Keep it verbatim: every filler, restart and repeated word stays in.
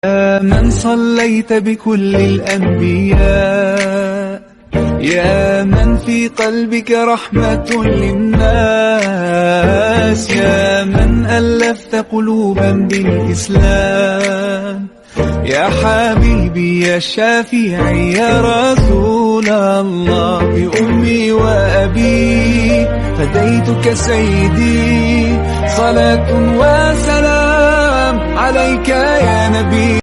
يا من صليت بكل الأنبياء، يا من في قلبك رحمة للناس، يا من ألفت قلوبا بالإسلام، يا حبيبي يا شافعي يا رسول الله، بأمي وأبي فديتك سيدي، صلاة وسلام عليك يا نبي.